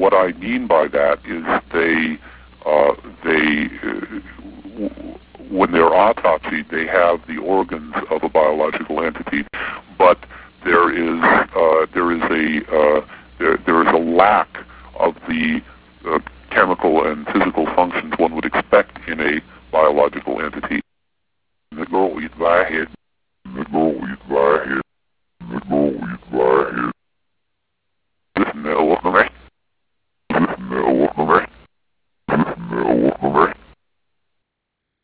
what I mean by that is when they're autopsied, they have the organs of a biological entity, but there is a lack of the chemical and physical functions one would expect in a biological entity.